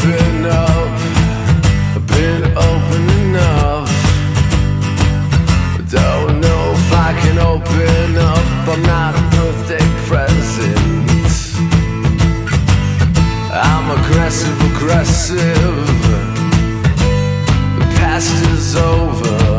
open up. I've been open enough. Don't know if I can open up. I'm not a birthday present. I'm aggressive. The past is over.